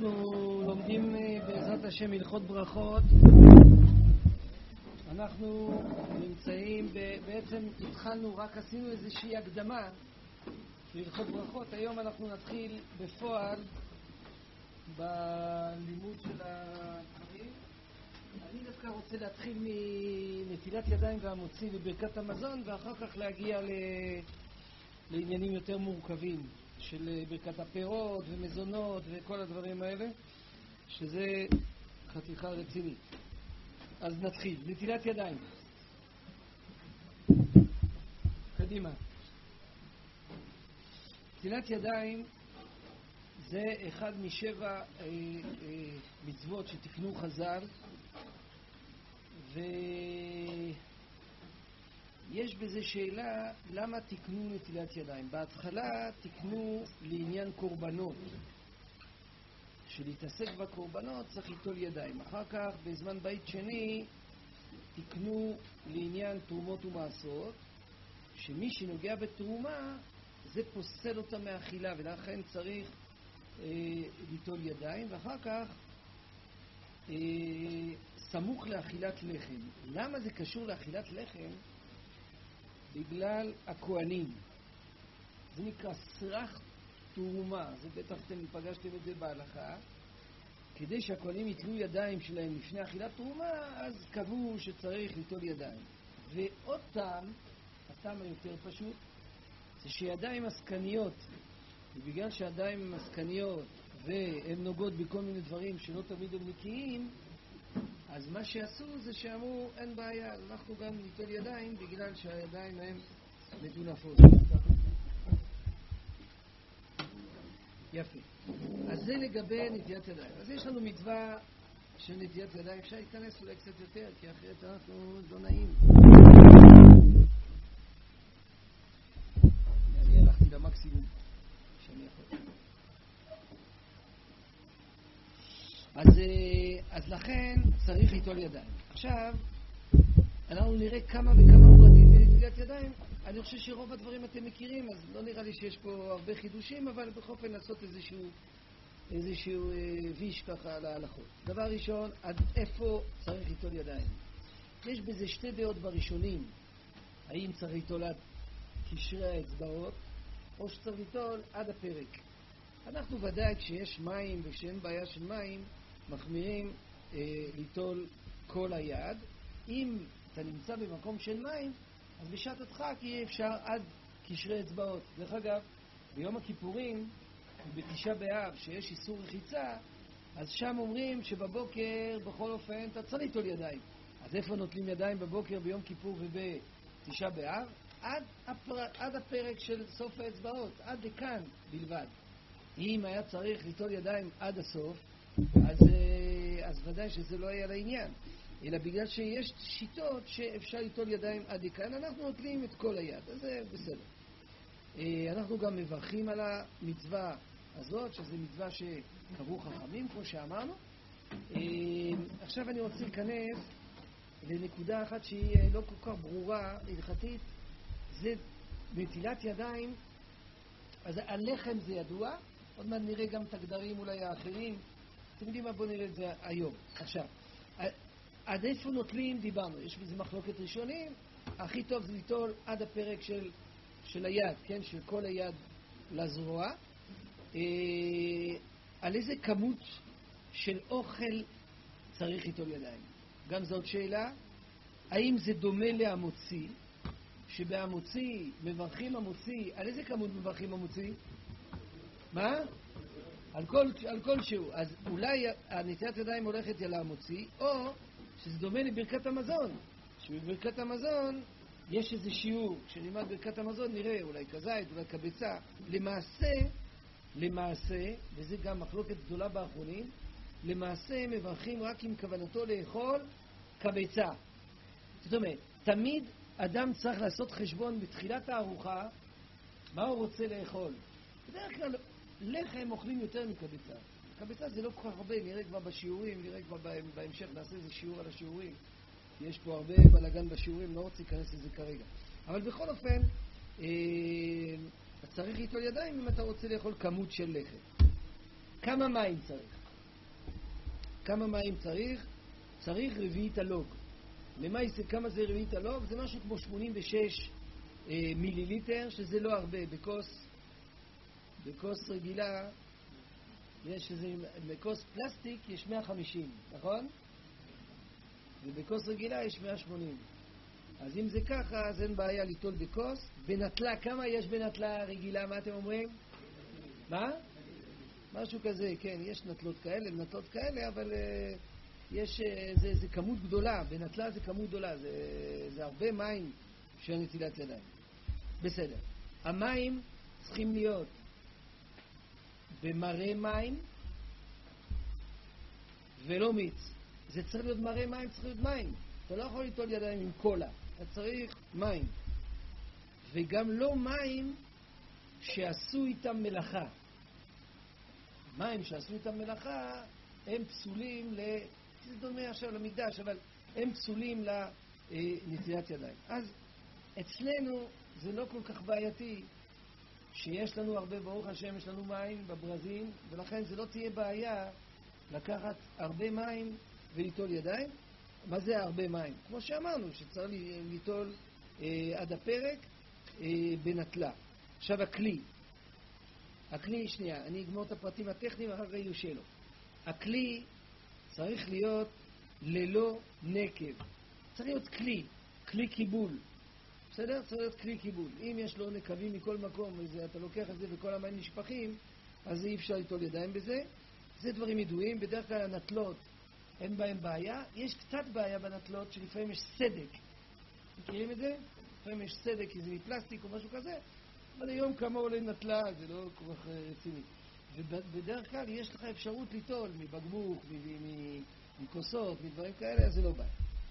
אנחנו לומדים בעזרת השם הלכות ברכות. אנחנו נמצאים, בעצם התחלנו, רק עשינו איזושהי הקדמה להלכות ברכות. היום אנחנו נתחיל בפועל בלימוד של הדברים. אני דווקא רוצה להתחיל מנטילת ידיים והמוציא וברכת המזון, ואחר כך להגיע לעניינים יותר מורכבים של ברכת הפירות ומזונות וכל הדברים האלה, שזה חתיכה רצינית. אז נתחיל. נטילת ידיים. קדימה. נטילת ידיים זה אחד משבע מצוות שתקנו חז"ל, ויש בזה שאלה למה תקנו נטילת ידיים. בהתחלה תקנו לעניין קורבנות, שלהתעסק בקורבנות צריך ליטול ידיים. אחר כך בזמן בית שני תקנו לעניין תרומות ומעשרות, שמי שנוגע בתרומה זה פוסל אותה מאכילה, ולכן צריך ליטול ידיים. ואחר כך סמוך לאכילת לחם. למה זה קשור לאכילת לחם? בגלל הכהנים. זה נקרא סרח תרומה, זה בטח אתם פגשתם את זה בהלכה. כדי שהכהנים יטלו ידיים שלהם לפני אכילת תרומה, אז קבעו שצריך ליטול ידיים. ועוד טעם, הטעם היותר פשוט, זה שידיים עסקניות, ובגלל שהידיים הן עסקניות והן נוגעות בכל מיני דברים שלא תמיד הם נקיים, אז מה שעשו זה שאמרו אין בעיה, אנחנו גם ניטול ידיים בגלל שהידיים הן מטונפות. יפה. אז זה לגבי נטילת ידיים. אז יש לנו מצווה של נטילת ידיים. אפשר להיכנס אולי קצת יותר, כי אחרת אנחנו לא נעים. אני הלכתי למקסימום שאני יכול. אז לכן צריך ליטול ידיים. עכשיו אנחנו נראה כמה וכמה פרטים בנטילת ידיים. אני חושב שרוב הדברים אתם מכירים, אז לא נראה לי שיש פה הרבה חידושים, אבל בכל אופן לעשות איזשהו ויש ככה על ההלכות. דבר ראשון, עד איפה צריך ליטול ידיים? יש בזה שתי דעות בראשונים. האם צריך ליטול עד קשרי האצבעות, או שצריך ליטול עד הפרק. אנחנו ודאי כשיש מים וכשאין בעיה של מים, מחמירים ליטול כל היד. אם אתה נמצא במקום של מים, אז בשעת הדחק יהיה אפשר עד קשרי אצבעות. דרך אגב, ביום הכיפורים, בתשעה באב, שיש איסור רחיצה, אז שם אומרים שבבוקר, בכל אופן, אתה צריך ליטול ידיים. אז איפה נוטלים ידיים בבוקר, ביום כיפור ובתשעה באב? עד הפרק של סוף האצבעות, עד לכאן בלבד. אם היה צריך ליטול ידיים עד הסוף, אז ודאי שזה לא היה לעניין. אלא בגלל שיש שיטות שאפשר ליטול ידיים עד לכאן, אנחנו נוטלים את כל היד, אז זה בסדר. אנחנו גם מברכים על המצווה הזאת, שזו מצווה שקבעו חכמים, כמו שאמרנו. עכשיו אני רוצה להיכנס לנקודה אחת שהיא לא כל כך ברורה, הלכתית, זה נטילת ידיים. אז הלחם זה ידוע, עוד מעט נראה גם את הגדרים אולי האחרים. אתם יודעים מה? בואו נראה את זה היום. עכשיו, עד איפה נוטלים דיברנו, יש בזה מחלוקת ראשונים. הכי טוב זה ליטול עד הפרק של היד, כן? של כל היד לזרוע. על איזה כמות של אוכל צריך ליטול ידיים? גם זאת שאלה. האם זה דומה להמוציא, שבהמוציא מברכים המוציא, על איזה כמות מברכים המוציא? מה? על כל שהוא. אז אולי הנטילת ידיים הולכת אל המוציא, או שזה דומה לברכת המזון, שבברכת המזון יש איזה שיעור. כשנלמד ברכת המזון נראה אולי כזית, אולי כביצה. למעשה, וזה גם מחלוקת גדולה באחרונים, למעשה מברכים רק עם כוונתו לאכול כביצה. זאת אומרת, תמיד אדם צריך לעשות חשבון בתחילת הארוחה מה הוא רוצה לאכול. בדרך כלל לחם אוכלים יותר מכביצה. כביצה זה לא כל כך הרבה, נראה כבר בשיעורים, נראה כבר בהמשך, נעשה איזה שיעור על השיעורים. יש פה הרבה בלגן בשיעורים, לא רוצה להיכנס לזה כרגע. אבל בכל אופן, צריך ליטול ידיים אם אתה רוצה לאכול כמות של לחם. כמה מים צריך? כמה מים צריך? צריך רביעית הלוג. למה זה, כמה זה רביעית הלוג? זה משהו כמו 86 מיליליטר, שזה לא הרבה. בכוס רגילה, בכוס פלסטיק יש 150, נכון? ובכוס רגילה יש 180. אז אם זה ככה, אז אין בעיה ליטול בכוס. בנטלה, כמה יש בנטלה רגילה? מה אתם אומרים? מה? משהו כזה, כן, יש נטלות כאלה, אבל זה כמות גדולה. בנטלה זה כמות גדולה, זה הרבה מים של נטילת ידיים. בסדר. המים צריכים להיות במראה מים ולא מיץ. זה צריך להיות מראה מים, צריך להיות מים. אתה לא יכול ליטול ידיים עם קולה, אתה צריך מים. וגם לא מים שעשו איתם מלאכה. מים שעשו איתם מלאכה הם פסולים זה דומה עכשיו למקדש, אבל הם פסולים לנטילת ידיים. אז אצלנו זה לא כל כך בעייתי שיש לנו הרבה, ברוך השם, יש לנו מים בברזים, ולכן זה לא תהיה בעיה לקחת הרבה מים וליטול ידיים. מה זה הרבה מים? כמו שאמרנו, שצריך ליטול עד הפרק בנטלה. עכשיו הכלי, שנייה, אני אגמור את הפרטים הטכניים, אחר כך יהיו שאלות. הכלי צריך להיות ללא נקב. צריך להיות כלי קיבול. בסדר? צריך להיות כלי קיבול. אם יש לו נקבים מכל מקום, אתה לוקח את זה וכל המים נשפכים, אז אי אפשר ליטול ידיים בזה. זה דברים ידועים. בדרך כלל הנטלות אין בהם בעיה. יש קצת בעיה בנטלות שלפעמים יש סדק. מכירים את זה? לפעמים יש סדק כי זה מפלסטיק או משהו כזה. אבל היום כמה עולה נטלה, זה לא כל כך רציני. ובדרך כלל יש לך אפשרות ליטול מבקבוק, מכוסות, מדברים כאלה, אז זה לא בעיה.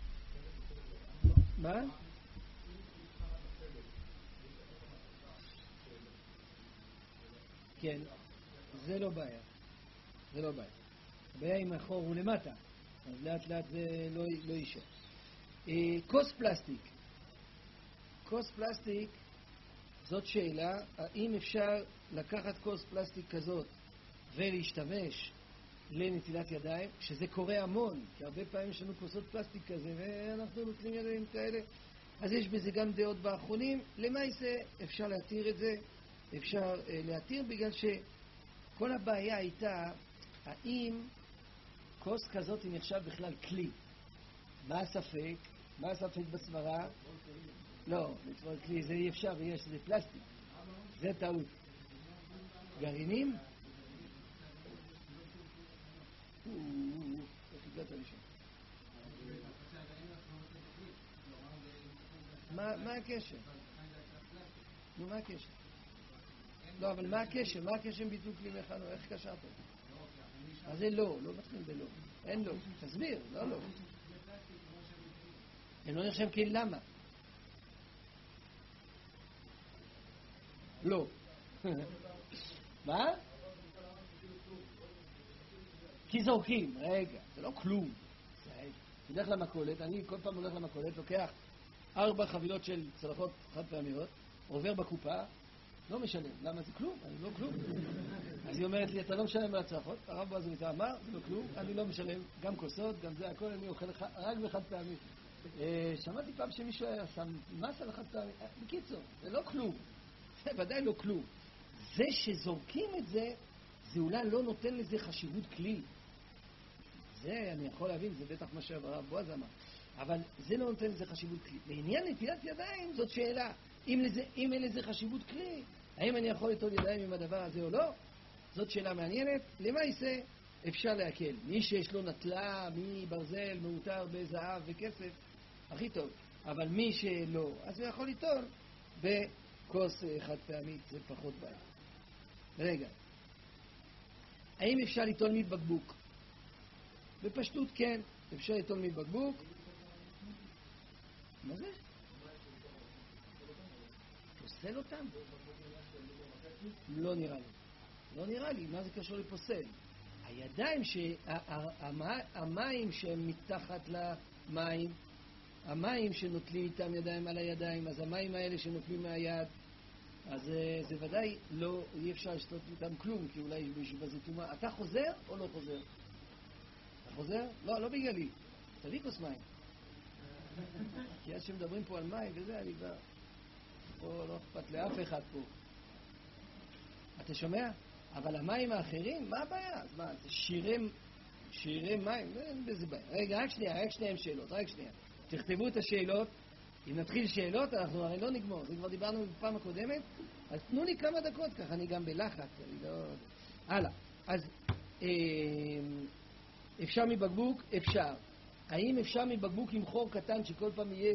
מה? כן, זה לא בעיה. זה לא בעיה. הבעיה עם החור הוא למטה, אז לאט לאט זה לא יישאר. כוס פלסטיק. כוס פלסטיק, זאת שאלה, האם אפשר לקחת כוס פלסטיק כזאת ולהשתמש לנטילת ידיים, שזה קורה המון, כי הרבה פעמים יש לנו כוסות פלסטיק כזה, ואנחנו נוטלים ידיים כאלה, אז יש בזה גם דעות באחרונים. למעשה אפשר להתיר את זה, אפשר להתיר בגלל שכל הבעיה הייתה, האם כוס כזאת היא נחשב בכלל כלי? מה הספק? מה הספק בסברה? לא, לטבול כלי זה אי אפשר, זה פלסטיק. זה טעות. גרעינים? איך הגעת לשם? מה הקשר? נו, מה הקשר? לא, אבל מה הקשר? מה הקשר עם ביטול כלי מכנו? איך קשרת? אז זה לא מתחיל בלא. אין לא. תסביר, לא. הם לא נחשב כלי, למה? לא. מה? כי זורקים. רגע, זה לא כלום. תלך למכולת, אני כל פעם הולך למכולת, לוקח 4 חבילות של צלחות חד פעמיות, עובר בקופה, לא משלם. למה? זה כלום, אני לא כלום. אז היא אומרת לי, אתה לא משלם על הצלחות? הרב בועז מיטה אמר, זה לא כלום, אני לא משלם, גם כוסות, גם זה, הכל אני אוכל רק בחד פעמי. שמעתי פעם שמישהו עשה מס על החד פעמי. בקיצור, זה לא כלום. זה ודאי לא כלום. זה שזורקים את זה, זה אולי לא נותן לזה חשיבות כלי. זה אני יכול להבין, זה בטח מה שהרב בועז אמר. אבל זה לא נותן לזה חשיבות כלי. לעניין נטילת ידיים, זאת שאלה. אם אין לזה חשיבות כלי, האם אני יכול ליטול ידיים עם הדבר הזה או לא? זאת שאלה מעניינת. למעשה אפשר להקל. מי שיש לו נטלה מברזל, מאותר בזהב וכסף, הכי טוב. אבל מי שלא, אז הוא יכול ליטול בכוס חד פעמית, זה פחות בעיה. רגע. האם אפשר ליטול מבקבוק? בפשטות כן, אפשר ליטול מבקבוק. מה זה? פוסל אותם? לא נראה לי. לא נראה לי, מה זה קשור לפוסל? הידיים, המים שהם מתחת למים, המים שנוטלים איתם ידיים על הידיים, אז המים האלה שנוטלים מהיד, אז זה ודאי לא, אי אפשר לשתות איתם כלום, כי אולי יש מישהו בזה טומאה. אתה חוזר או לא חוזר? חוזר? לא, לא בגללי. תביא כוס מים. כי אז שמדברים פה על מים וזה, אני כבר... פה לא אכפת לאף אחד פה. אתה שומע? אבל המים האחרים, מה הבעיה? אז מה, זה שירי מים? אין בזה בעיה. רגע, רק שנייה עם שאלות, רק שנייה. תכתבו את השאלות. אם נתחיל שאלות, אנחנו הרי לא נגמור. זה כבר דיברנו בפעם הקודמת. אז תנו לי כמה דקות, ככה אני גם בלחץ. אני לא... הלאה. אז אפשר מבקבוק? אפשר. האם אפשר מבקבוק עם חור קטן שכל פעם יהיה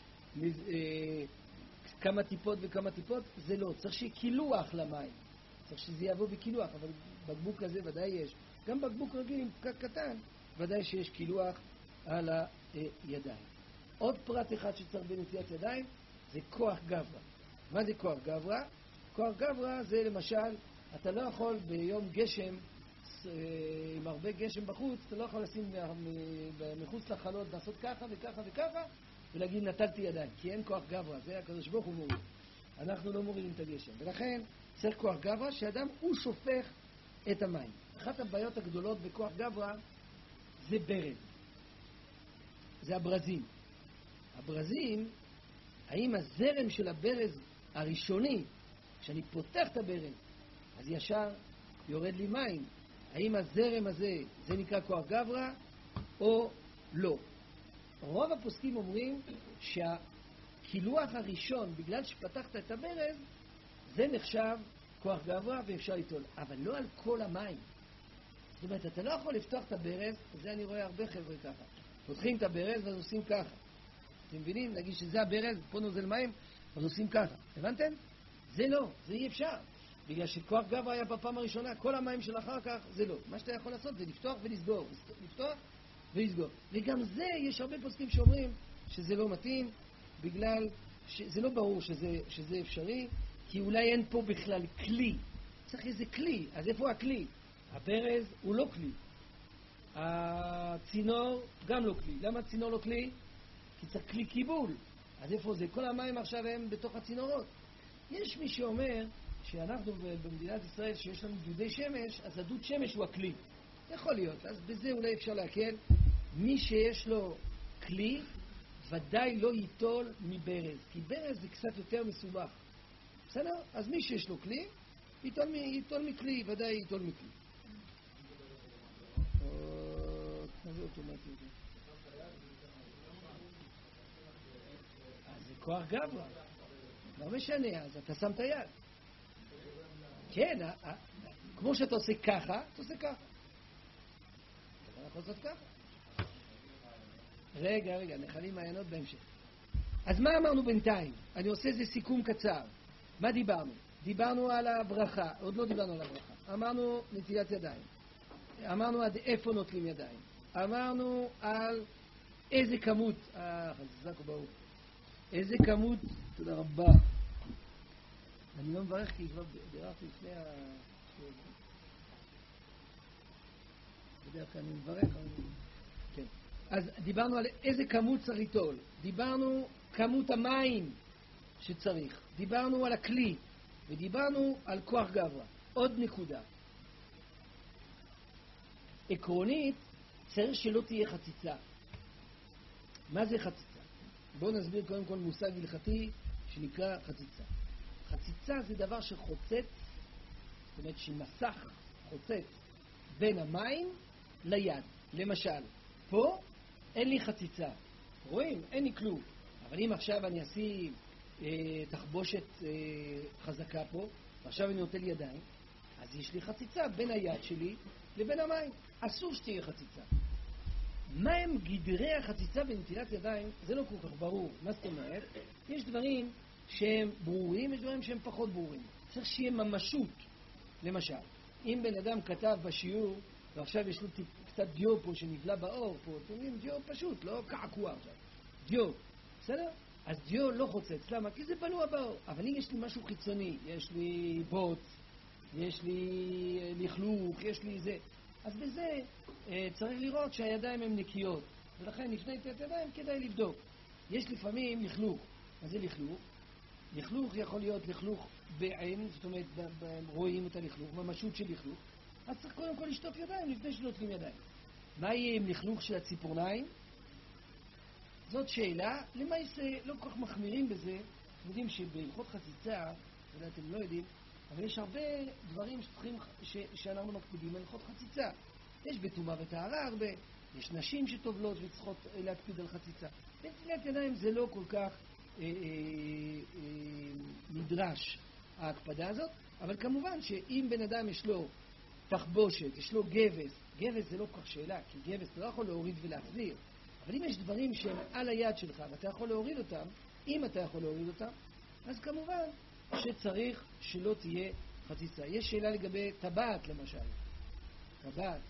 כמה טיפות וכמה טיפות? זה לא. צריך שיהיה קילוח למים. צריך שזה יבוא בקילוח, אבל בקבוק כזה ודאי יש. גם בקבוק רגיל עם פקק קטן, ודאי שיש קילוח על הידיים. עוד פרט אחד שצריך בנטיית ידיים, זה כוח גברא. מה זה כוח גברא? כוח גברא זה למשל, אתה לא יכול ביום גשם, עם הרבה גשם בחוץ, אתה לא יכול לשים מחוץ לחלון, לעשות ככה וככה וככה, ולהגיד נטלתי ידיים, כי אין כוח גברא, זה הקדוש ברוך הוא מוריד. אנחנו לא מורידים את הגשם, ולכן צריך כוח גברא, שאדם הוא שופך את המים. אחת הבעיות הגדולות בכוח גברא זה ברז, זה הברזים. הברזים, האם הזרם של הברז הראשוני, כשאני פותח את הברז, אז ישר יורד לי מים, האם הזרם הזה, זה נקרא כוח גברא או לא? רוב הפוסקים אומרים שהקילוח הראשון, בגלל שפתחת את הברז, זה נחשב כוח גברא ואפשר ליטול, אבל לא על כל המים. זאת אומרת, אתה לא יכול לפתוח את הברז, זה אני רואה הרבה חבר'ה ככה. פותחים את הברז ואז עושים ככה. אתם מבינים? נגיד שזה הברז, פה נוזל מים, אז עושים ככה. הבנתם? זה לא, זה אי אפשר. בגלל שכוח גברא היה בפעם הראשונה, כל המים של אחר כך, זה לא. מה שאתה יכול לעשות זה לפתוח ולסגור. לפתוח ולסגור. וגם זה, יש הרבה פוסקים שאומרים שזה לא מתאים, בגלל שזה לא ברור שזה אפשרי, כי אולי אין פה בכלל כלי. צריך איזה כלי. אז איפה הכלי? הברז הוא לא כלי. הצינור גם לא כלי. למה הצינור לא כלי? כי צריך כלי קיבול. אז איפה זה? כל המים עכשיו הם בתוך הצינורות. יש מי שאומר שאנחנו במדינת ישראל, שיש לנו דודי שמש, אז הדוד שמש הוא הכלי. יכול להיות. אז בזה אולי אפשר להקל. מי שיש לו כלי, ודאי לא ייטול מברז. כי ברז זה קצת יותר מסובך. בסדר? אז מי שיש לו כלי, ייטול מכלי, ודאי ייטול מכלי. מה זה אוטומטי? אז זה כוח גברא. לא משנה, אז אתה שם את היד. כן, כמו שאתה עושה ככה, אתה עושה ככה. אתה יכול לעשות ככה. רגע, נחלים מעיינות בהמשך. אז מה אמרנו בינתיים? אני עושה איזה סיכום קצר. מה דיברנו? דיברנו על הברכה, עוד לא דיברנו על הברכה. אמרנו נטילת ידיים. אמרנו עד איפה נוטלים ידיים. אמרנו על איזה כמות, חזק וברוך. איזה כמות, תודה רבה. אני לא מברך כי כבר בירכתי לפני בדרך כלל אני מברך, אבל... כן. אז דיברנו על איזה כמות צריך ליטול. דיברנו כמות המים שצריך. דיברנו על הכלי. ודיברנו על כוח גברא. עוד נקודה. עקרונית, צריך שלא תהיה חציצה. מה זה חציצה? בואו נסביר קודם כל מושג הלכתי שנקרא חציצה. חציצה זה דבר שחוצץ, זאת אומרת שמסך חוצץ בין המים ליד. למשל, פה אין לי חציצה. רואים? אין לי כלום. אבל אם עכשיו אני אשים תחבושת חזקה פה, ועכשיו אני נוטל ידיים, אז יש לי חציצה בין היד שלי לבין המים. אסור שתהיה חציצה. מה הם גדרי החציצה בנטילת ידיים? זה לא כל כך ברור. מה זאת אומרת? יש דברים שהם ברורים, יש דברים שהם פחות ברורים. צריך שיהיה ממשות. למשל, אם בן אדם כתב בשיעור, ועכשיו יש לו קצת דיו פה שנבלה באור פה, אתם יודעים, דיו פשוט, לא קעקוע עכשיו. דיו, בסדר? אז דיו לא חוצץ. למה? כי זה בלוע באור. אבל אם יש לי משהו חיצוני, יש לי בוץ, יש לי לכלוך, יש לי זה, אז בזה צריך לראות שהידיים הן נקיות. ולכן לפני נטילת ידיים כדאי לבדוק. יש לפעמים לכלוך. מה זה לכלוך? לכלוך יכול להיות לכלוך בעין, זאת אומרת, רואים את הלכלוך, ממשות של לכלוך. אז צריך קודם כל לשטוף ידיים לפני שנוטלים ידיים. מה יהיה עם לכלוך של הציפורניים? זאת שאלה, למעשה לא כל כך מחמירים בזה. אתם יודעים שבהלכות חציצה, אולי אתם לא יודעים, אבל יש הרבה דברים שאנחנו מקפידים בהלכות חציצה. יש בטומאה וטהרה הרבה, יש נשים שטובלות וצריכות להקפיד על חציצה. בנטילת ידיים זה לא כל כך נדרש ההקפדה הזאת, אבל כמובן שאם בן אדם יש לו תחבושת, יש לו גבס, גבס זה לא כל כך שאלה, כי גבס אתה לא יכול להוריד ולהחזיר, אבל אם יש דברים שהם על היד שלך ואתה יכול להוריד אותם, אם אתה יכול להוריד אותם, אז כמובן שצריך שלא תהיה חציצה. יש שאלה לגבי טבעת למשל. טבעת.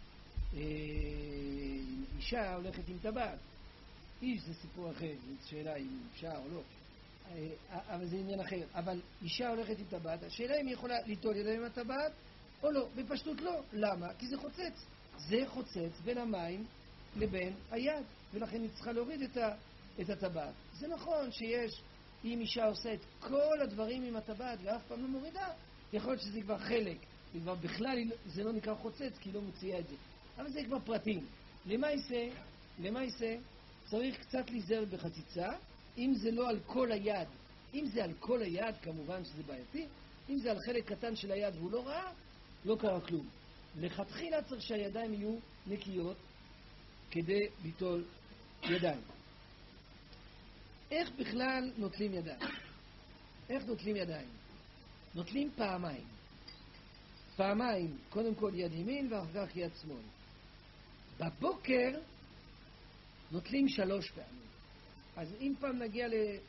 אישה הולכת עם טבעת. איש זה סיפור אחר, זו שאלה אם אפשר או לא. אבל זה עניין אחר. אבל אישה הולכת עם טבעת, השאלה אם היא יכולה ליטול ידיים עם הטבעת או לא. בפשטות לא. למה? כי זה חוצץ. זה חוצץ בין המים לבין היד, ולכן היא צריכה להוריד את הטבעת. זה נכון שיש, אם אישה עושה את כל הדברים עם הטבעת ואף פעם לא מורידה, יכול להיות שזה כבר חלק, וכבר בכלל זה לא נקרא חוצץ כי היא לא מוציאה את זה. אבל זה כבר פרטים. למעשה צריך קצת להיזהר בחציצה, אם זה לא על כל היד. אם זה על כל היד, כמובן שזה בעייתי. אם זה על חלק קטן של היד והוא לא ראה, לא קרה כלום. לכתחילה צריך שהידיים יהיו נקיות כדי ליטול ידיים. איך בכלל נוטלים ידיים? איך נוטלים ידיים? נוטלים פעמיים. פעמיים, קודם כל יד ימין ואחר כך יד שמאל. בבוקר נוטלים 3 פעמים. אז אם פעם נגיע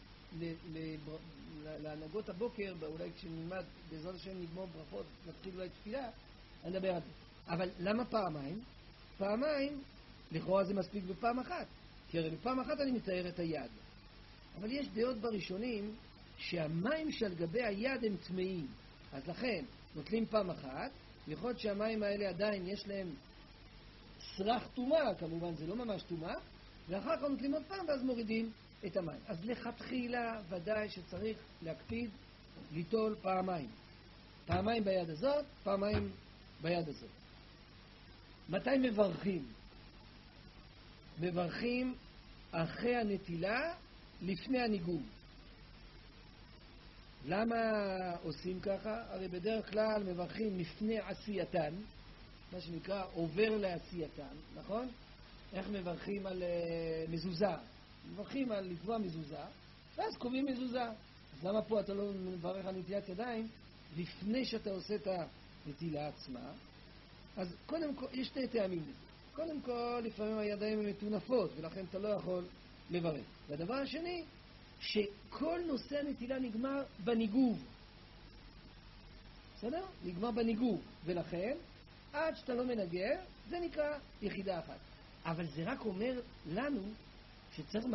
להנהגות הבוקר, אולי כשנלמד, בעזרת השם נגמור ברכות, נתחיל אולי תפילה, אני אדבר על זה. אבל למה פעמיים? פעמיים, לכאורה זה מספיק בפעם אחת. כי הרי בפעם אחת אני מתאר את היד. אבל יש דעות בראשונים שהמים שעל גבי היד הם טמאים. אז לכן, נוטלים פעם אחת, יכול להיות שהמים האלה עדיין יש להם סרח טומאה, כמובן זה לא ממש טומאה, ואחר כך נוטלים עוד פעם ואז מורידים את המים. אז לכתחילה ודאי שצריך להקפיד ליטול פעמיים. פעמיים ביד הזאת, פעמיים ביד הזאת. מתי מברכים? מברכים אחרי הנטילה, לפני הניגוב. למה עושים ככה? הרי בדרך כלל מברכים לפני עשייתן, מה שנקרא עובר לעשייתן, נכון? איך מברכים על מזוזה? מברכים על לקבוע מזוזה, ואז קובעים מזוזה. אז למה פה אתה לא מברך על נטילת ידיים לפני שאתה עושה את הנטילה עצמה? אז קודם כל, יש 2 טעמים לזה. קודם כל, לפעמים הידיים הן מטונפות, ולכן אתה לא יכול לברך. והדבר השני, שכל נושא הנטילה נגמר בניגוב. בסדר? נגמר בניגוב. ולכן, עד שאתה לא מנגר, זה נקרא יחידה אחת. אבל זה רק אומר לנו שצריך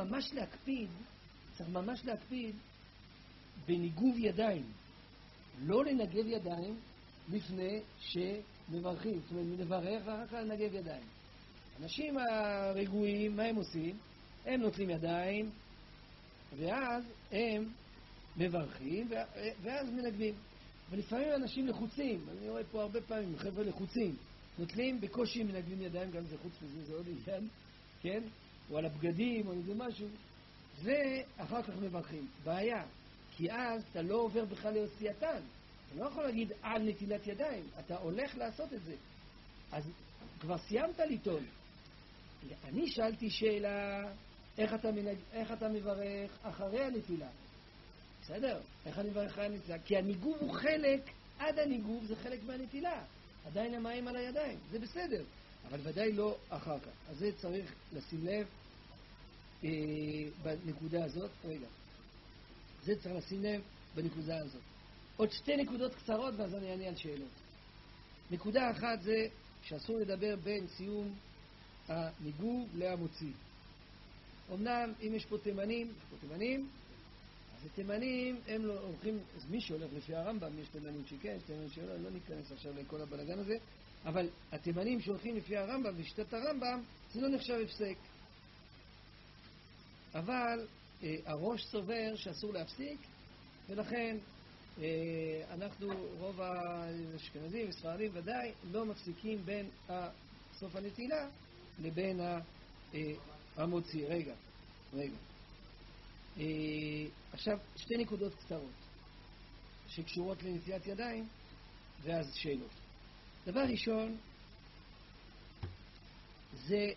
ממש להקפיד בניגוב ידיים. לא לנגב ידיים לפני שמברכים. זאת אומרת, נברך רק על לנגב ידיים. אנשים הרגועים, מה הם עושים? הם נוטלים ידיים, ואז הם מברכים, ואז מנגבים. ולפעמים אנשים לחוצים, אני רואה פה הרבה פעמים חבר'ה לחוצים, נוטלים בקושי מנגבים ידיים, גם זה חוץ מזה, זה עוד עניין, כן? או על הבגדים, או איזה משהו. זה אחר כך מברכים. בעיה, כי אז אתה לא עובר בכלל לעשייתן. אתה לא יכול להגיד על נטילת ידיים, אתה הולך לעשות את זה. אז כבר סיימת ליטול. אני שאלתי שאלה, איך אתה מברך אחרי הנטילה? בסדר? איך אני מברך אחרי הנטילה? כי הניגוב הוא חלק, עד הניגוב זה חלק מהנטילה. עדיין המים על הידיים, זה בסדר. אבל ודאי לא אחר כך. אז זה צריך לשים לב בנקודה הזאת. רגע. זה צריך לשים לב בנקודה הזאת. עוד 2 נקודות קצרות ואז אני אענה על שאלות. נקודה אחת זה שאסור לדבר בין סיום הניגוב להמוציא. אמנם אם יש פה תימנים, אז התימנים הם לא הולכים, אז מי שהולך לפי הרמב"ם, יש תימנים שכן, יש תימנים שלא, לא ניכנס עכשיו לכל הבלגן הזה, אבל התימנים שהולכים לפי הרמב"ם ושיטת הרמב"ם, זה לא נחשב הפסק. אבל הראש סובר שאסור להפסיק, ולכן אנחנו, רוב האשכנזים וספרדים ודאי, לא מפסיקים בין סוף הנטילה לבין המוציא. רגע. עכשיו, שתי נקודות קצרות שקשורות לנטילת ידיים, ואז שאלות. דבר ראשון, זה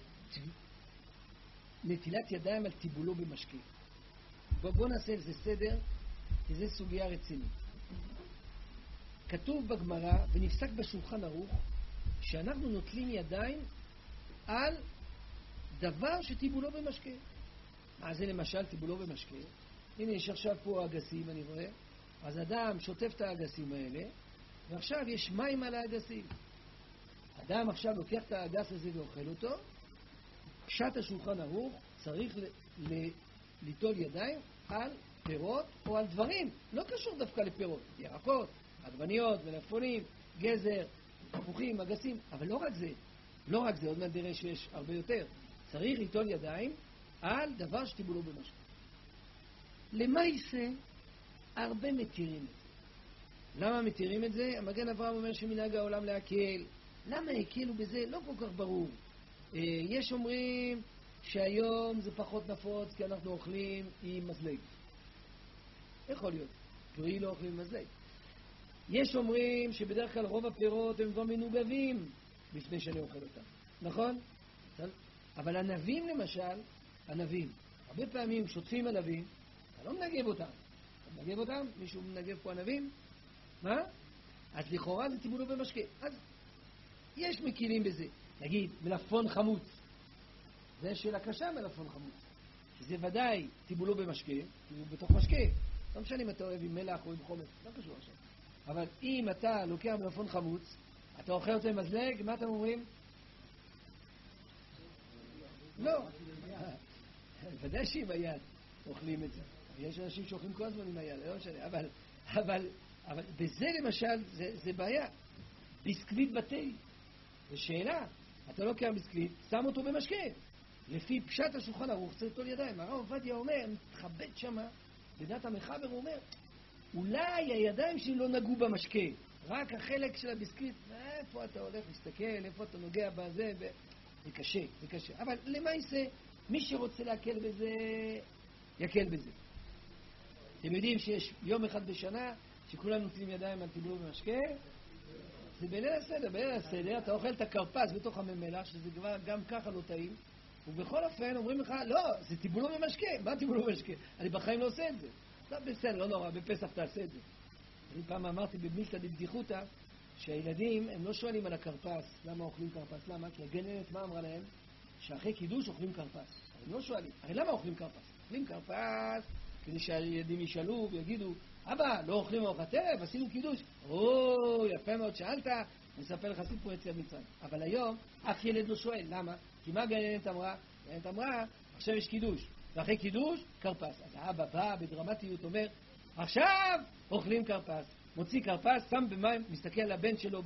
נטילת ידיים על טיבולו במשקה. בואו נעשה איזה סדר, כי זו סוגיה רצינית. כתוב בגמרא, ונפסק בשולחן ערוך, שאנחנו נוטלים ידיים על דבר שטיבולו במשקה. מה זה למשל טיבולו במשקה? הנה, יש עכשיו פה אגסים, אני רואה. אז אדם שוטף את האגסים האלה, ועכשיו יש מים על האגסים. אדם עכשיו לוקח את האגס הזה ואוכל אותו, פשט השולחן ערוך צריך ליטול ידיים על פירות או על דברים, לא קשור דווקא לפירות, ירקות, עגבניות, מלפפונים, גזר, תפוחים, אגסים, אבל לא רק זה, עוד מעט נראה שיש הרבה יותר. צריך ליטול ידיים על דבר שטיבולו במשקה. למה יישא? הרבה מתירים את זה. למה מתירים את זה? המגן אברהם אומר שמנהג העולם להקל. למה הקלו בזה? לא כל כך ברור. יש אומרים שהיום זה פחות נפוץ כי אנחנו אוכלים עם מזלג. יכול להיות. פרי לא אוכלים עם מזלג. יש אומרים שבדרך כלל רוב הפירות הם כבר מנוגבים לפני שאני אוכל אותם. נכון? אבל ענבים למשל, הרבה פעמים שוטפים ענבים, אתה לא מנגב אותם. אתה מנגב אותם? מישהו מנגב פה ענבים? מה? אז לכאורה זה טיבולו במשקה. אז יש מקילים בזה. נגיד, מלפפון חמוץ. זה שאלה קשה מלפפון חמוץ. כי זה ודאי טיבולו במשקה, כי הוא בתוך משקה. לא משנה אם אתה אוהב עם מלח או עם חומץ, לא קשור עכשיו. אבל אם אתה לוקח מלפפון חמוץ, אתה אוכל אותו עם מזלג, מה אתם אומרים? לא. ודאי שעם היד אוכלים את זה. יש אנשים שאוכלים כל הזמן עם היד, לא משנה. אבל בזה למשל זה בעיה. ביסקוויט בתה. זו שאלה. אתה לוקח ביסקוויט, שם אותו במשקה. לפי פשט השולחן ערוך צריך ליטול ידיים. הרב עובדיה אומר, מתחבט שמה, בדעת המחבר הוא אומר, אולי הידיים שלי לא נגעו במשקה. רק החלק של הביסקוויט, איפה אתה הולך להסתכל, איפה אתה נוגע בזה, זה קשה. אבל למעשה, מי שרוצה להקל בזה, יקל בזה. אתם יודעים שיש יום אחד בשנה, שכולם נוטלים ידיים על טיבולו במשקה, זה בליל הסדר, אתה אוכל את הקרפס בתוך הממלח, שזה כבר גם ככה לא טעים, ובכל אופן אומרים לך, לא, זה טיבולו במשקה, מה טיבולו במשקה? אני בחיים לא עושה את זה. לא, בסדר, לא נורא, בפסח תעשה את זה. אני פעם אמרתי בבמילתא דבדיחותא, שהילדים, הם לא שואלים על הקרפס, למה אוכלים קרפס, למה? כי הגננת מה אמרה להם? שאחרי קידוש אוכלים קרפס. הם לא שואלים, הרי למה אוכלים קרפס? אוכלים קרפס כדי שהילדים ישאלו ויגידו, אבא, לא אוכלים ארוחת ערב, עשינו קידוש. יפה מאוד שאלת, אני אספר לך סיפור יציאת מצרים. אבל היום אף ילד לא שואל, למה? כי מה הגננת אמרה? הגננת אמרה, עכשיו יש קידוש, ואחרי קידוש, קרפס. אז האבא בא בדרמטיות, אומר, עכשיו אוכלים קרפס. מוציא קרפס, שם במים, מסתכל על הבן שלו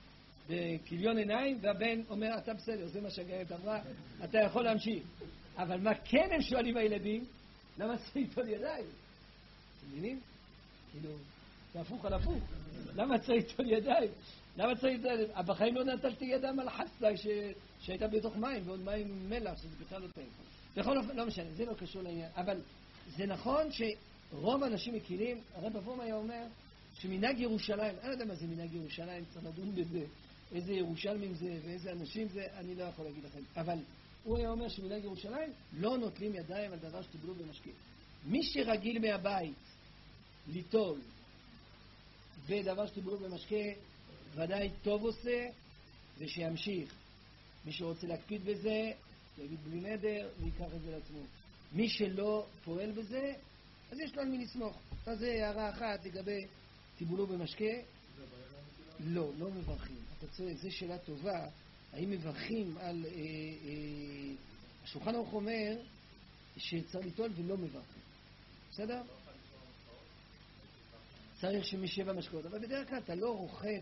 בכיליון עיניים, והבן אומר, אתה בסדר, זה מה שהגננת אמרה, אתה יכול להמשיך. אבל מה כן הם שואלים הילדים? למה צריך ליטול ידיים? אתם מבינים? כאילו, זה הפוך על הפוך. למה צריך ליטול ידיים? בחיים לא נטלתי ידיים על חסה שהייתה בתוך מים, ועוד מים עם מלח, שזה בכלל לא טעים. בכל אופן, לא משנה, זה לא קשור לעניין. אבל זה נכון שרוב האנשים מכירים, הרב אברהם היה אומר, שמנהג ירושלים, אני לא יודע מה זה מנהג ירושלים, צריך לדון בזה, איזה ירושלמים זה ואיזה אנשים זה, אני לא יכול להגיד לכם. אבל הוא היה אומר שמנהג ירושלים לא נוטלים ידיים על דבר שטיבולו במשקה. מי שרגיל מהבית ליטול ודבר שטיבולו במשקה, ודאי טוב עושה ושימשיך. מי שרוצה להקפיד בזה, יגיד בלי נדר, ויקח את זה לעצמו. מי שלא פועל בזה, אז יש לו על מי לסמוך. אז זה הערה אחת לגבי טיבולו במשקה. לא מברכים. זו שאלה טובה. האם מברכים על... השולחן ערוך אומר שצריך ליטול ולא מברכים. בסדר? צריך שמשבע משקות. אבל בדרך כלל אתה לא רוחץ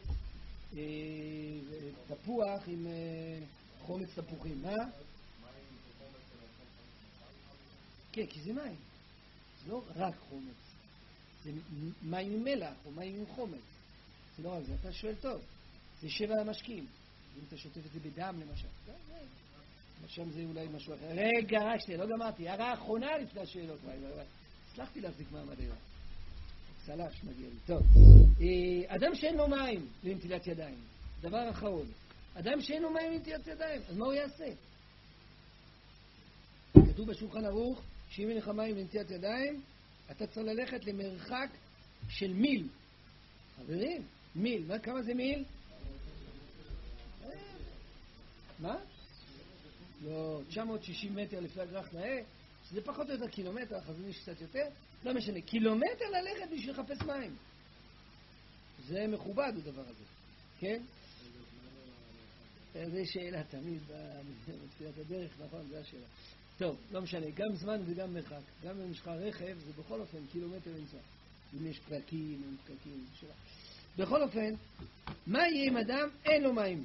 תפוח עם חומץ תפוחים. מה? כן, כי זה מים. זה לא רק חומץ. זה מים עם מלח או מים עם חומץ. זה לא רק זה, אתה שואל טוב. זה 7 משקים. אם אתה שוטף את זה בדם למשל. שם זה אולי משהו אחר. רגע, רק שנייה, לא גמרתי. הערה האחרונה לפני השאלות. הצלחתי להחזיק מעמד היום. צל"ש מגיע לי. טוב. אדם שאין לו מים לנטילת ידיים. דבר אחרון. אדם שאין לו מים לנטילת ידיים, אז מה הוא יעשה? כתוב בשולחן ערוך, שאם אין לך מים לנטילת ידיים, אתה צריך ללכת למרחק של מיל. חברים, מיל. כמה זה מיל? מה? לא, 960 מטר לפי הגרח נאה, שזה פחות או יותר קילומטר, חזוני שקצת יותר, לא משנה, קילומטר ללכת בשביל לחפש מים. זה מכובד הדבר הזה, כן? זה שאלה תמיד בתחילת הדרך, נכון? זה השאלה. טוב, לא משנה, גם זמן וגם מרחק. גם אם יש לך רכב, זה בכל אופן קילומטר נמצא. אם יש פרקים, אין פרקים, שאלה. בכל אופן, מה יהיה אם אדם אין לו מים?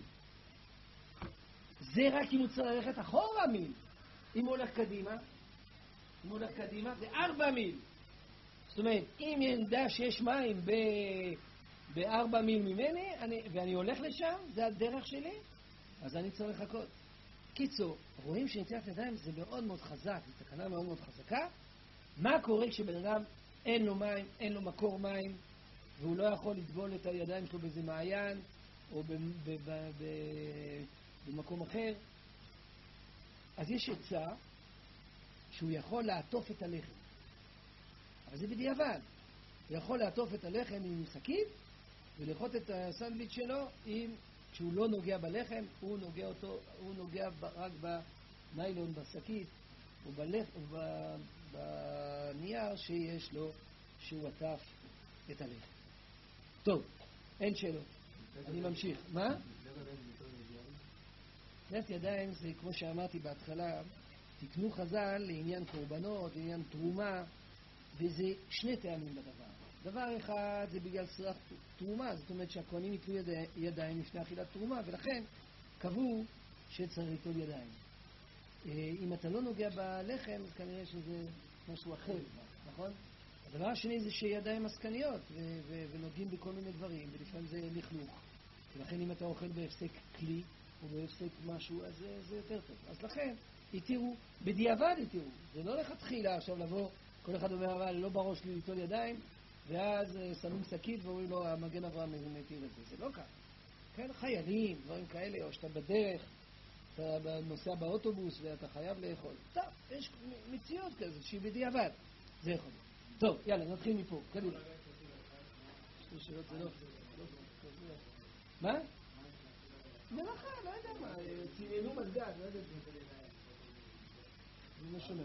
זה רק אם הוא צריך ללכת אחורה מיל. אם הוא הולך קדימה, זה 4 מיל. זאת אומרת, אם ידע שיש מים ב4 מיל ממני, ואני הולך לשם, זה הדרך שלי, אז אני צריך לחכות. קיצור, רואים שנטילת ידיים זה מאוד מאוד חזק, זו תקנה מאוד מאוד חזקה. מה קורה כשבן אדם אין לו מים, אין לו מקור מים, והוא לא יכול לטבול את הידיים שלו באיזה מעיין, או במקום אחר? אז יש עצה שהוא יכול לעטוף את הלחם. אבל זה בדיעבד. הוא יכול לעטוף את הלחם עם שקית, ולאכול את הסנדוויץ' שלו כשהוא לא נוגע בלחם, הוא נוגע רק בניילון, בשקית, או בנייר שיש לו, שהוא עטף את הלחם. טוב, אין שאלות. אני ממשיך. מה? נטילת ידיים זה, כמו שאמרתי בהתחלה, תקנו חז"ל לעניין קורבנות, לעניין תרומה, וזה 2 טעמים בדבר. דבר אחד זה בגלל סרח תרומה, זאת אומרת שהכהנים יטלו ידיים לפני אכילת תרומה, ולכן קבעו שצריך ליטול ידיים. אם אתה לא נוגע בלחם, אז כנראה שזה משהו אחר, נכון? הדבר השני זה שידיים עסקניות, ונוגעים בכל מיני דברים, ולפעמים זה לכלוך. ולכן אם אתה אוכל בהפסק כלי, או בהפסק משהו, אז זה יותר טוב. אז לכן, התירו, בדיעבד התירו. זה לא לכתחילה עכשיו לבוא, כל אחד אומר, אבל לא בראש לי ליטול ידיים, ואז שמים שקית ואומרים לו, המגן אברהם מתיר את זה. זה לא כך. כן, חיילים, דברים כאלה, או שאתה בדרך, אתה נוסע באוטובוס ואתה חייב לאכול. טוב, יש מציאות כזאת שהיא בדיעבד. זה יכול. טוב, יאללה, נתחיל מפה. קדימה. שתי שאלות זה לא. מה? מלאכה, לא יודע מה. ציננו מזגן, לא יודע. אני לא שומע.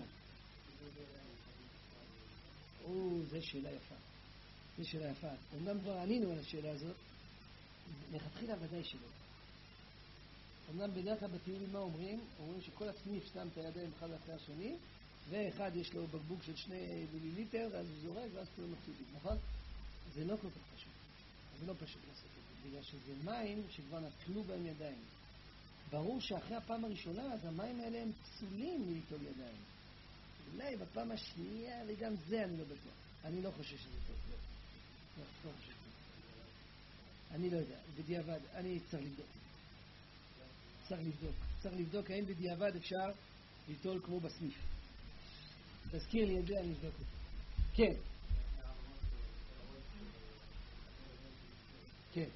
זו שאלה יפה. זו שאלה יפה. אמנם כבר ענינו על השאלה הזאת, לכתחילה ודאי שלא. אמנם בדרך כלל בתיאורים מה אומרים? אומרים שכל הסניף שם את הידיים אחד אחרי השני, ואחד יש לו בקבוק של 2 מיליליטר, ואז הוא זורק, ואז כולם מפסידים, נכון? זה לא כל כך פשוט. זה לא פשוט לעשות את זה, בגלל שזה מים שכבר נטלו בהם ידיים. ברור שאחרי הפעם הראשונה, אז המים האלה הם פסולים מליטול ידיים. אולי בפעם השנייה, וגם זה אני לא בטוח. אני לא חושב שזה טוב. לא חושב שזה טוב. אני לא יודע, בדיעבד, אני צריך לבדוק. צריך לבדוק האם בדיעבד אפשר ליטול כמו בסניף. תזכיר לי את זה, אני אבדוק את זה. כן. כן.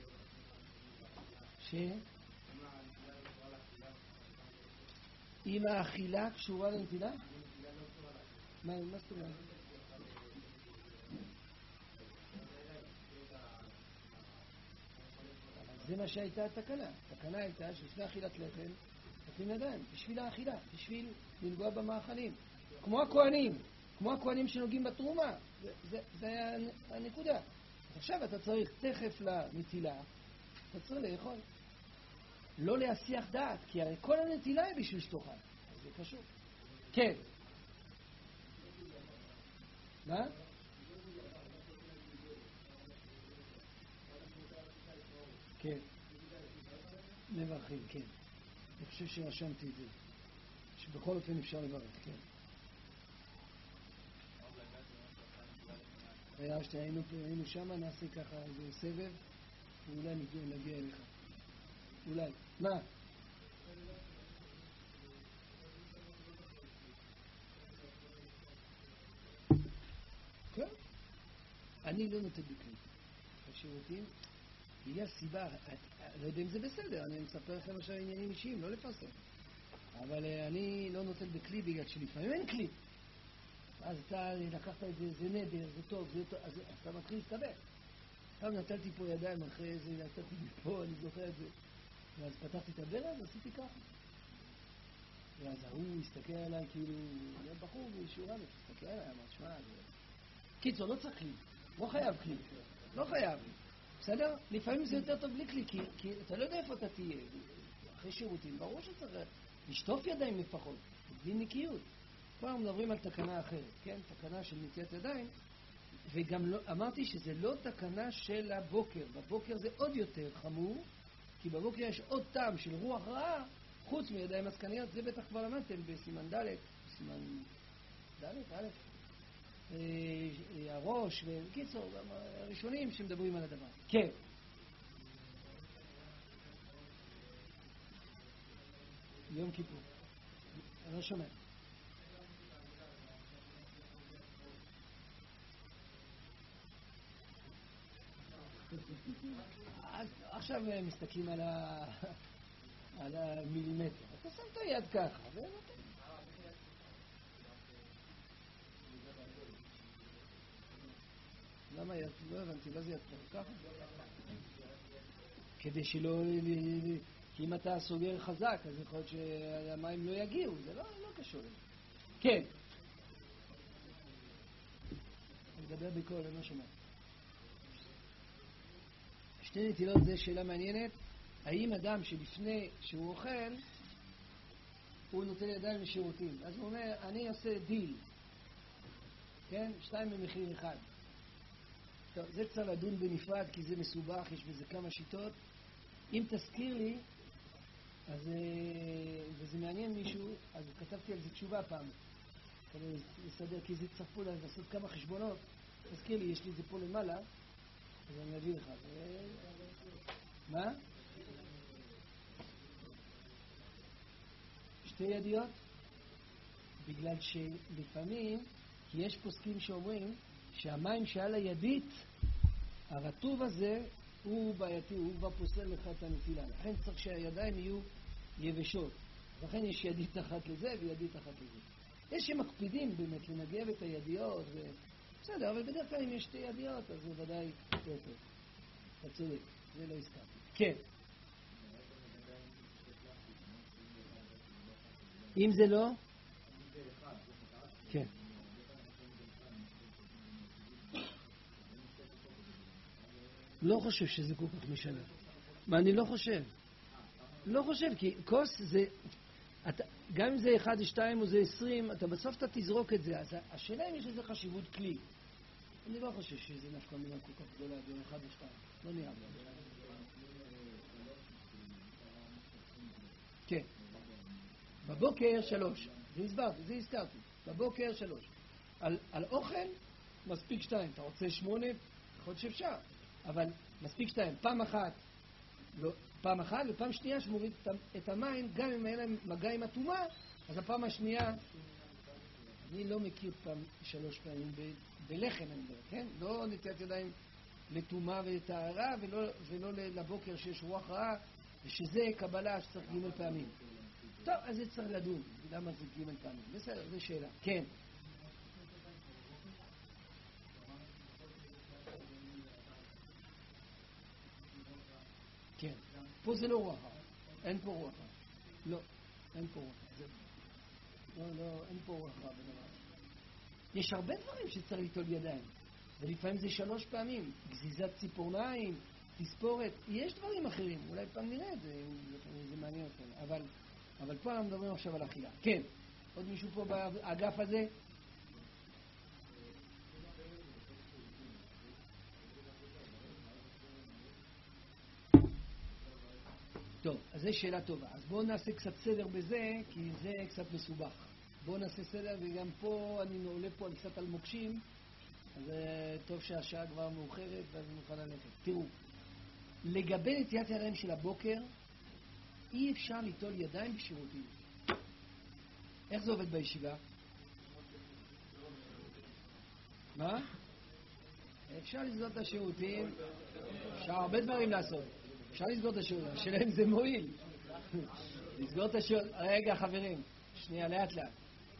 אם האכילה קשורה לנטילה? מה זאת אומרת? זה מה שהייתה התקנה. התקנה הייתה שלפני אכילת לחם, נותנים ידיים, בשביל האכילה, בשביל לנגוע במאכלים. כמו הכהנים שנוגעים בתרומה. זה הנקודה. עכשיו אתה צריך תכף לנטילה, אתה צריך לאכול. לא להסיח דעת, כי הרי כל הנטילה היא בשביל שתוכל. אז זה קשור. כן. מה? כן. מברכים, כן. אני חושב שרשמתי את זה. שבכל אופן אפשר לברך, כן. היינו שם, נעשה ככה איזה סבב, ואולי נגיע אליך. אולי. מה? אני לא נוטל בכלי. בשירותים, בגלל סיבה, לא יודע אם זה בסדר, אני מספר לכם עכשיו עניינים אישיים, לא לפרסם. אבל אני לא נוטל בכלי בגלל שלפעמים אין כלי. אז אתה לקחת את זה, זה נדר, זה טוב, אז אתה מתחיל להסתבך. פעם נטלתי פה ידיים אחרי זה, נטלתי מפה, אני זוכר את זה. ואז פתחתי את הברז, עשיתי ככה. ואז הוא הסתכל עליי כאילו, היה בחור בשיעורה, הסתכל עליי, אמר, שמע, קיצור, לא צריך כלי, לא חייב כלי, לא חייב. בסדר? לפעמים זה יותר טוב בלי כלי, כי אתה לא יודע איפה אתה תהיה. אחרי שירותים, ברור שצריך לשטוף ידיים לפחות, בלי נקיות. פה אנחנו מדברים על תקנה אחרת, כן? תקנה של נטיית ידיים, וגם לא, אמרתי שזה לא תקנה של הבוקר. בבוקר זה עוד יותר חמור, כי בבוקר יש עוד טעם של רוח רעה, חוץ מידיים עסקניות. זה בטח כבר למדתם בסימן ד', בסימן ד', א', הראש, וקיצור, הראשונים שמדברים על הדבר. כן. יום כיפור. אני לא שומע. עכשיו מסתכלים על המילימטר. אתה שם את היד ככה, למה יד? לא הבנתי, לא זה יד ככה? כדי שלא... כי אם אתה סוגר חזק, אז יכול להיות שהמים לא יגיעו. זה לא קשור. כן. אני מדבר בקול, אני לא שומע. שתי נטילות זה שאלה מעניינת. האם אדם שלפני שהוא אוכל, הוא נוטל ידיים לשירותים? אז הוא אומר, אני עושה דיל. כן? 2 במחיר 1. טוב, זה צריך לדון בנפרד, כי זה מסובך, יש בזה כמה שיטות. אם תזכיר לי, אז, וזה מעניין מישהו, אז כתבתי על זה תשובה פעם. כדי לסדר, כי זה צריך פה לעשות כמה חשבונות. תזכיר לי, יש לי את זה פה למעלה, אז אני אביא לך. מה? 2 ידיות? בגלל שלפעמים, כי יש פוסקים שאומרים שהמים שעל הידית, הרטוב הזה, הוא בעייתי, הוא כבר פוסל לך את הנטילה. לכן צריך שהידיים יהיו יבשות. לכן יש ידית אחת לזה וידית אחת לזה. יש שמקפידים באמת לנגב את הידיות, בסדר, אבל בדרך כלל אם יש 2 ידיות, אז זה ודאי יותר טוב. אתה צודק, זה לא הזכרתי. כן. אם זה לא? כן. לא חושב שזה כל כך משנה. מה, אני לא חושב. לא חושב, כי כוס זה... גם אם זה 1, 2 או זה 20, בסוף אתה תזרוק את זה. אז השאלה אם יש לזה חשיבות כלי. אני לא חושב שזה נפקא מינה כל כך גדולה, בין 1 ו-2. לא נראה לי. כן. בבוקר 3. זה הזכרתי. בבוקר 3. על אוכל, מספיק 2. אתה רוצה 8? יכול להיות שאפשר. אבל מספיק 2. פעם אחת, ופעם שנייה שמוריד את המים, גם אם היה להם מגע עם הטומאה, אז הפעם השנייה, אני לא מכיר 3 פעמים בלחם, אני אומר, כן? לא נטיית ידיים לטומאה וטהרה, ולא לבוקר שיש רוח רעה, ושזה קבלה שצריך ג' פעמים. טוב, אז זה צריך לדון, למה זה ג' פעמים. בסדר, זו שאלה. כן. כן. פה זה לא רוח רעה. אין פה רוח רעה. לא, אין פה רוח רעה. לא, אין פה רוח רעה בדבר. יש הרבה דברים שצריך ליטול ידיים. ולפעמים זה 3 פעמים. גזיזת ציפורניים, תספורת. יש דברים אחרים. אולי פעם נראה את זה, זה מעניין אותנו. אבל פה אנחנו מדברים עכשיו על אכילה. כן. עוד מישהו פה באגף הזה? טוב, אז זו שאלה טובה. אז בואו נעשה קצת סדר בזה, כי זה קצת מסובך. בואו נעשה סדר, וגם פה אני עולה פה קצת על מוקשים, אז טוב שהשעה כבר מאוחרת, ואז נוכל ללכת. תראו, לגבי נטיית ידיים של הבוקר, אי אפשר ליטול ידיים בשירותים. איך זה עובד בישיבה? מה? אפשר לסגור את השירותים, אפשר הרבה דברים לעשות. אפשר לסגור את השירותים, השאלה אם זה מועיל. לסגור את השירותים, רגע חברים, שנייה לאט לאט.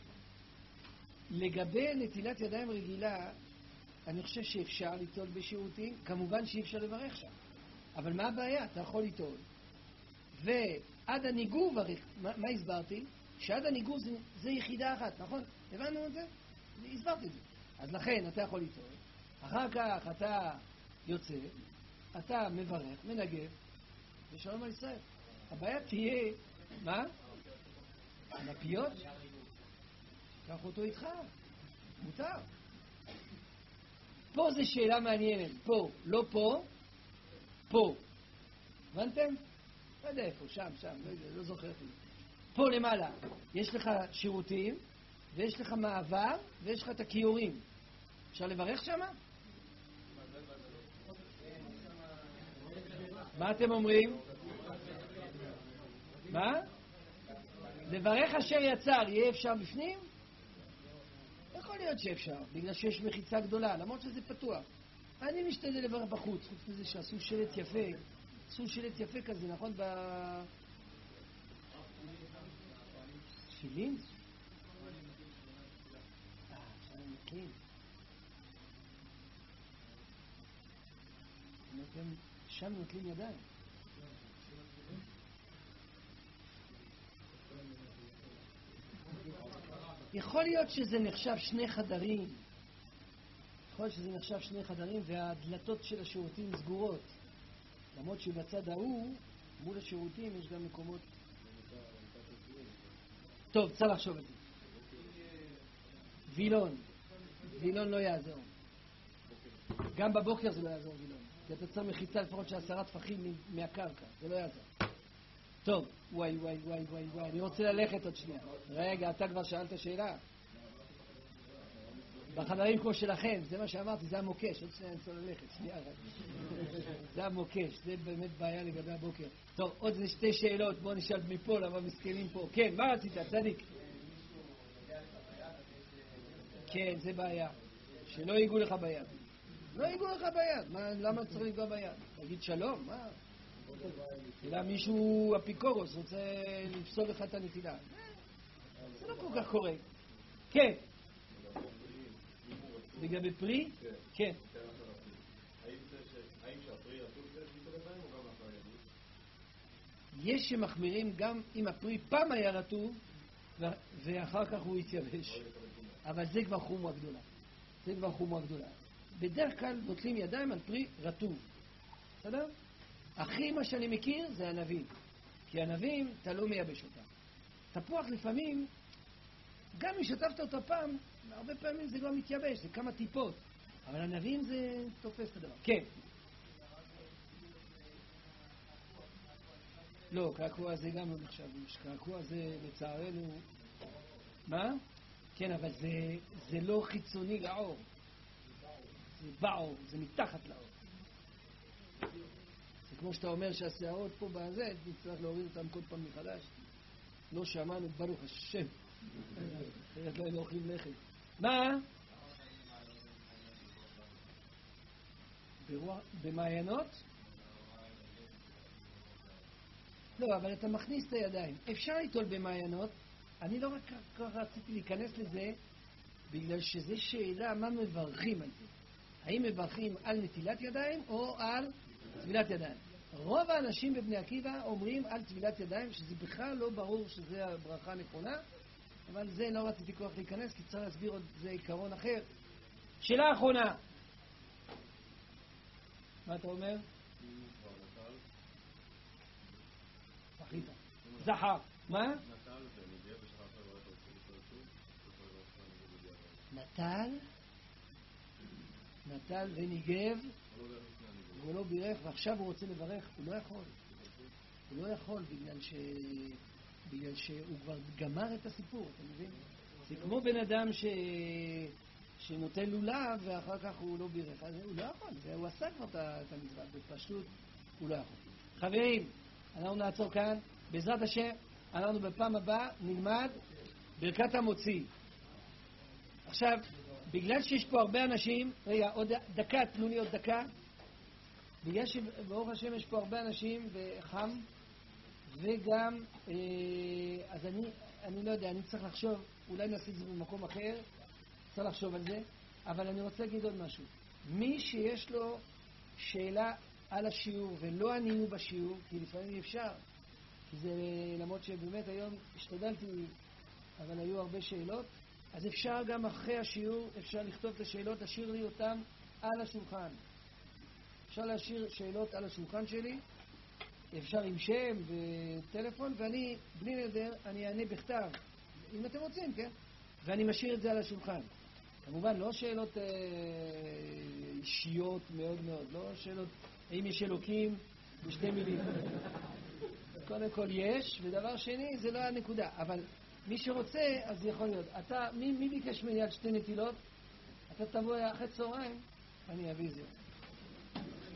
לגבי נטילת ידיים רגילה, אני חושב שאפשר ליטול בשירותים, כמובן שאי אפשר לברך שם. אבל מה הבעיה? אתה יכול ליטול. ועד הניגוב, מה הסברתי? שעד הניגוב זה יחידה אחת, נכון? הבנו את זה? הסברתי את זה. אז לכן אתה יכול ליטול. אחר כך אתה יוצא, אתה מברך, מנגב, ושלום על ישראל. הבעיה תהיה, מה? הנפיות? קח אותו איתך, מותר. פה זה שאלה מעניינת, פה, לא פה, פה. הבנתם? לא יודע איפה, שם, לא זוכר לי. פה למעלה, יש לך שירותים, ויש לך מעבר, ויש לך את הכיורים. אפשר לברך שם? מה אתם אומרים? מה? לברך אשר יצר, יהיה אפשר בפנים? יכול להיות שאפשר, בגלל שיש מחיצה גדולה, למרות שזה פתוח. אני משתדל לברך בחוץ, חוץ מזה שעשו שלט יפה. עשו שלט יפה כזה, נכון? תפילין? שם נטלים. שם נטלים ידיים. יכול להיות שזה נחשב שני חדרים. יכול להיות שזה נחשב שני חדרים והדלתות של השירותים סגורות. למרות שבצד ההוא, מול השירותים, יש גם מקומות... טוב, צריך לחשוב את זה. וילון. וילון לא יעזור. גם בבוקר זה לא יעזור וילון. כי אתה צריך מחיצה לפחות של 10 טפחים מהקרקע. זה לא יעזור. טוב, וואי, אני רוצה ללכת עוד שנייה. רגע, אתה כבר שאלת שאלה. בחדרים כמו שלכם, זה מה שאמרתי, זה המוקש. עוד שנייה אני רוצה ללכת, שנייה רק. זה המוקש, זה באמת בעיה לגבי הבוקר. טוב, עוד 2 שאלות, בואו נשאל מפה, למה מסכנים פה. כן, מה רצית, צדיק? כן, זה בעיה. שלא ייגעו לך ביד. לא ייגעו לך ביד. למה צריך לגוע ביד? תגיד שלום, מה? אלא מישהו אפיקורוס רוצה לפסול לך את הנטילה. זה לא כל כך קורה. כן. לגבי פרי? כן. האם שהפרי רטוב צריך ליטול ידיים או גם לאחר יבוש? יש שמחמירים גם אם הפרי פעם היה רטוב ואחר כך הוא התייבש. אבל זה כבר חומרה גדולה. זה כבר חומרה גדולה. בדרך כלל נוטלים ידיים על פרי רטוב. בסדר? הכי מה שאני מכיר זה ענבים. כי ענבים אתה לא מייבש אותם. תפוח לפעמים, גם אם שטפת אותה פעם, הרבה פעמים זה כבר מתייבש, זה כמה טיפות. אבל ענבים זה תופס את הדבר. כן. לא, קעקוע זה גם לא נחשב. קעקוע זה לצערנו... מה? כן, אבל זה לא חיצוני לעור. זה בעור, זה מתחת לעור. זה כמו שאתה אומר שהשערות פה בזה, נצטרך להוריד אותם כל פעם מחדש. לא שמענו, ברוך השם. אחרת לא היינו אוכלים לחם. מה? במעיינות? לא, אבל אתה מכניס את הידיים. אפשר ליטול במעיינות. אני לא רק רציתי להיכנס לזה, בגלל שזה שאלה מה מברכים על זה. האם מברכים על נטילת ידיים או על טבילת ידיים? רוב האנשים בבני עקיבא אומרים על טבילת ידיים, שזה בכלל לא ברור שזה הברכה הנכונה, אבל זה לא רציתי כל כך להיכנס, כי צריך להסביר עוד זה עיקרון אחר. שאלה האחרונה. מה אתה אומר? זכר. מה? נטל וניגב הוא לא בירך ועכשיו הוא רוצה לברך, הוא לא יכול בגלל שהוא כבר גמר את הסיפור, אתה מבין? זה כמו בן אדם שנותן לולב ואחר כך הוא לא בירך, אז הוא לא יכול, הוא עשה כבר את המצווה, בפשוט הוא לא יכול. חברים, אנחנו נעצור כאן, בעזרת השם אנחנו בפעם הבאה נלמד ברכת המוציא. עכשיו בגלל שיש פה הרבה אנשים, רגע, עוד דקה, תנו לי עוד דקה. בגלל שברוך השם יש פה הרבה אנשים וחם, וגם, אז אני לא יודע, אני צריך לחשוב, אולי נעשה את זה במקום אחר, צריך לחשוב על זה, אבל אני רוצה להגיד עוד משהו. מי שיש לו שאלה על השיעור ולא ענינו בשיעור, כי לפעמים אפשר, כי זה למרות שבאמת היום השתדלתי, אבל היו הרבה שאלות, אז אפשר גם אחרי השיעור, אפשר לכתוב את השאלות, להשאיר לי אותם על השולחן. אפשר להשאיר שאלות על השולחן שלי, אפשר עם שם וטלפון, ואני, בלי נדר, אני אענה בכתב, אם אתם רוצים, כן? ואני משאיר את זה על השולחן. כמובן, לא שאלות אישיות מאוד מאוד, לא שאלות, האם יש אלוקים בשתי מילים. קודם כל יש, ודבר שני, זה לא הנקודה, אבל מי שרוצה, אז יכול להיות. אתה, מי ביקש מיד שתי נטילות? אתה תבוא אחרי צהריים, אני אביא זה.